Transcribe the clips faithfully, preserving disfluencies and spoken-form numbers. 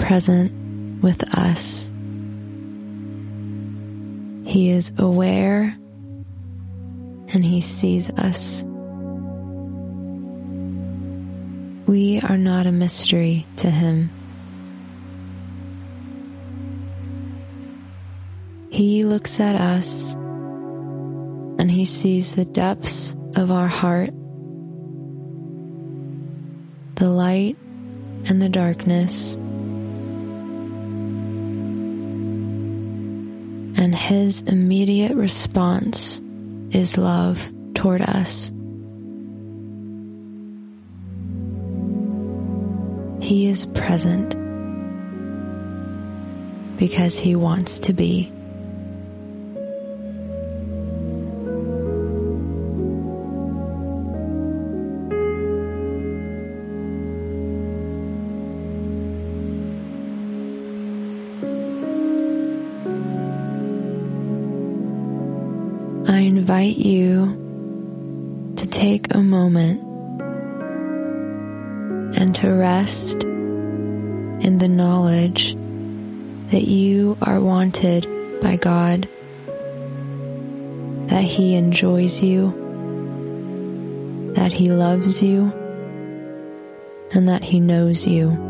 present with us. He is aware and He sees us. We are not a mystery to Him. He looks at us and He sees the depths of our heart, the light and the darkness, and His immediate response is love toward us. He is present because He wants to be. I invite you to take a moment and to rest in the knowledge that you are wanted by God, that He enjoys you, that He loves you, and that He knows you.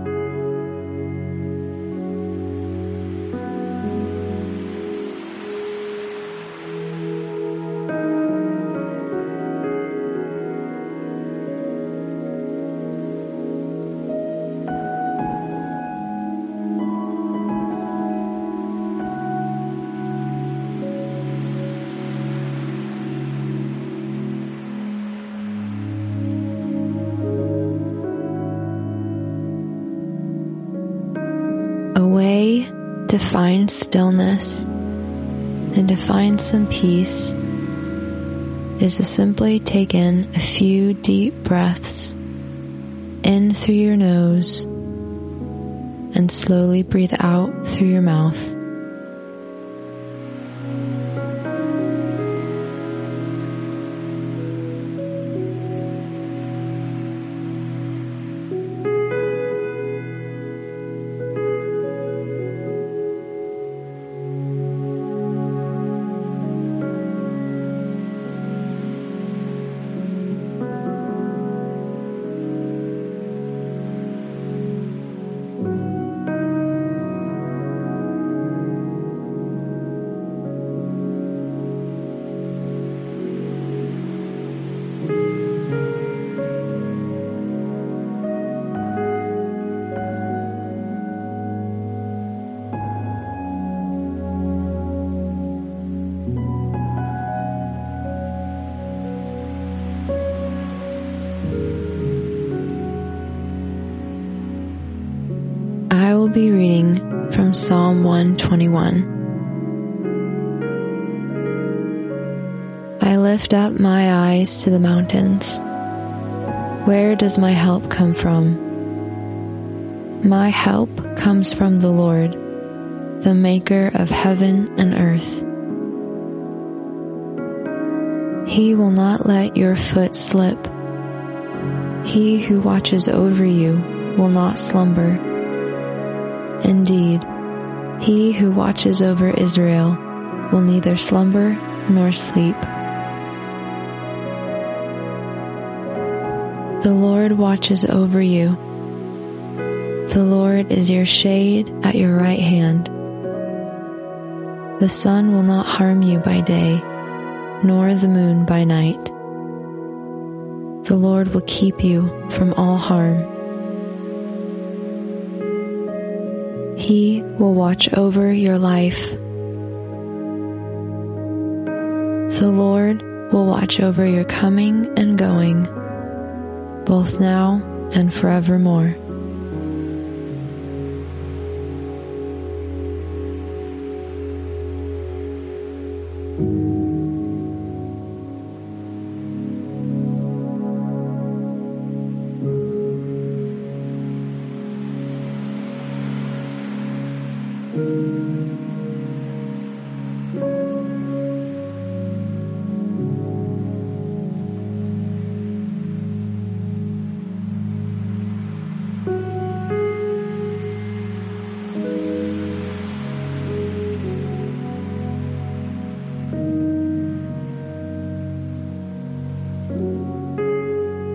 A way to find stillness and to find some peace is to simply take in a few deep breaths in through your nose and slowly breathe out through your mouth. I will be reading from Psalm one twenty-one. I lift up my eyes to the mountains. Where does my help come from? My help comes from the Lord, the maker of heaven and earth. He will not let your foot slip. He who watches over you will not slumber. Indeed, He who watches over Israel will neither slumber nor sleep. The Lord watches over you. The Lord is your shade at your right hand. The sun will not harm you by day, nor the moon by night. The Lord will keep you from all harm. He will watch over your life. The Lord will watch over your coming and going, both now and forevermore.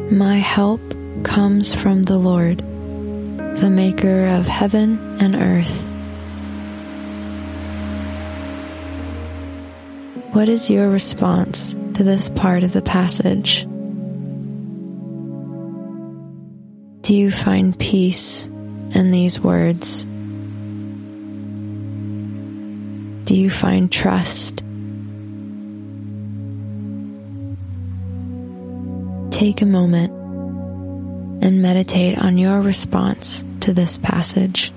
My help comes from the Lord, the maker of heaven and earth. What is your response to this part of the passage? Do you find peace in these words? Do you find trust? Take a moment and meditate on your response to this passage.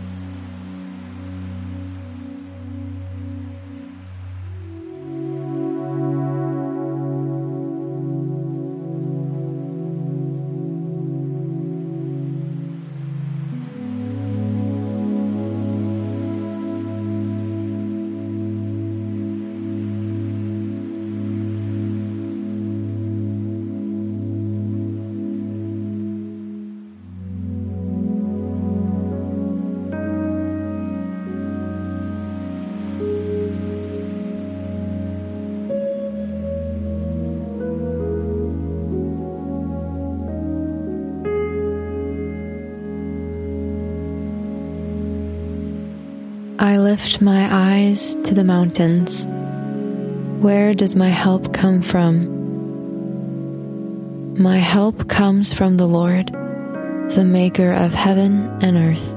I lift my eyes to the mountains. Where does my help come from? My help comes from the Lord, the maker of heaven and earth.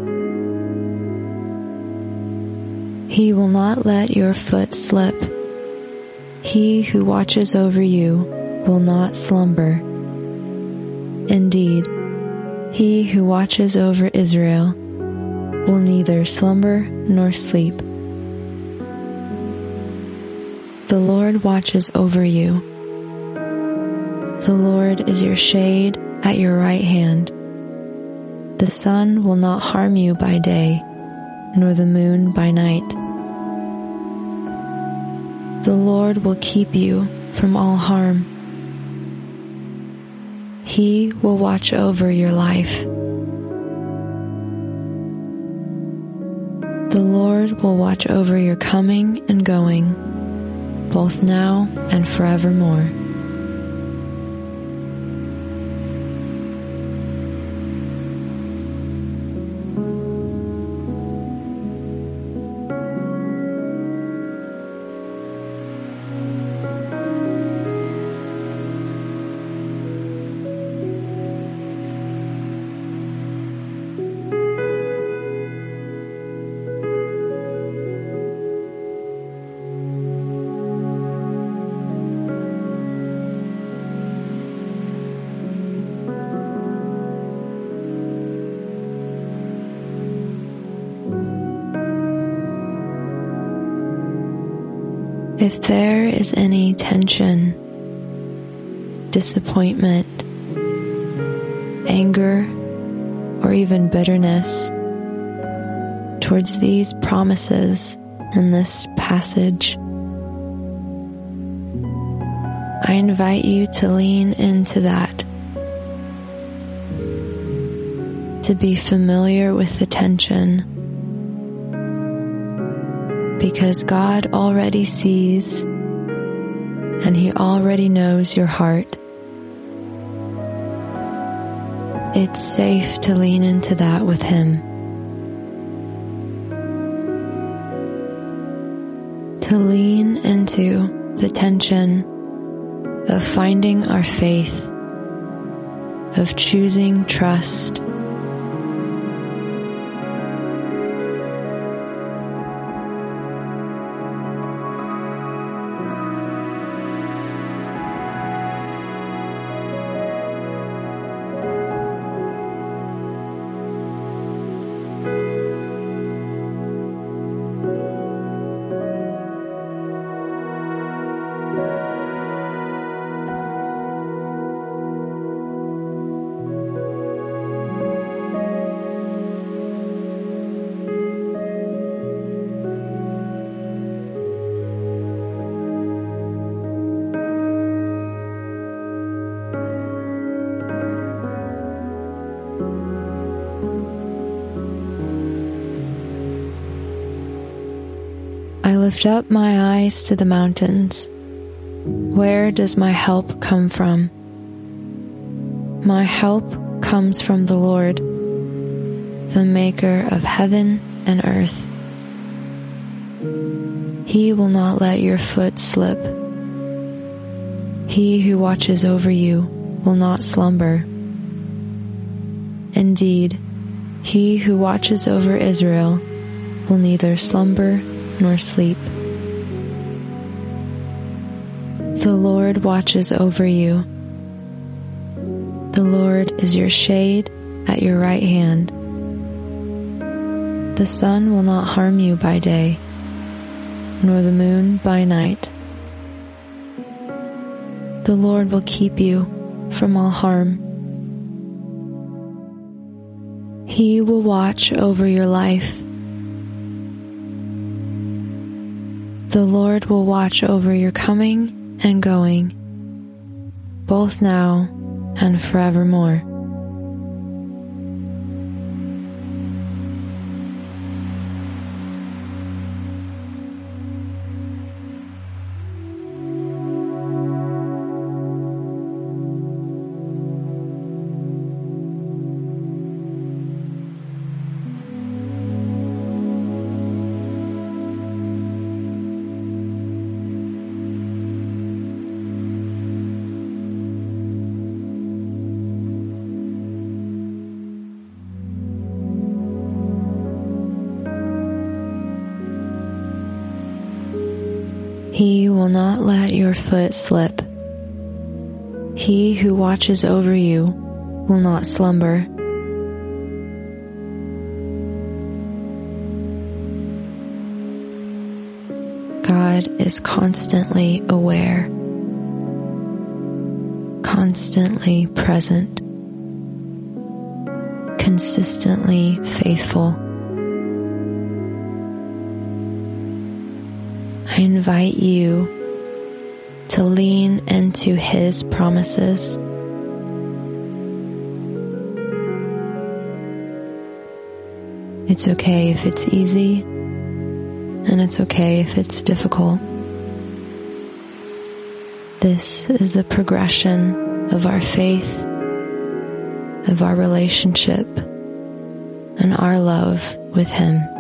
He will not let your foot slip. He who watches over you will not slumber. Indeed, he who watches over Israel will neither slumber nor sleep. The Lord watches over you. The Lord is your shade at your right hand. The sun will not harm you by day, nor the moon by night. The Lord will keep you from all harm. He will watch over your life. The Lord will watch over your coming and going, both now and forevermore. If there is any tension, disappointment, anger, or even bitterness towards these promises in this passage, I invite you to lean into that, to be familiar with the tension, because God already sees and He already knows your heart. It's safe to lean into that with Him. To lean into the tension of finding our faith, of choosing trust, I lift up my eyes to the mountains. Where does my help come from? My help comes from the Lord, the maker of heaven and earth. He will not let your foot slip. He who watches over you will not slumber. Indeed, he who watches over Israel will neither slumber nor sleep. The Lord watches over you. The Lord is your shade at your right hand. The sun will not harm you by day, nor the moon by night. The Lord will keep you from all harm. He will watch over your life. The Lord will watch over your coming and going, both now and forevermore. He will not let your foot slip. He who watches over you will not slumber. God is constantly aware, constantly present, consistently faithful. I invite you to lean into His promises. It's okay if it's easy, and it's okay if it's difficult. This is the progression of our faith, of our relationship, and our love with Him.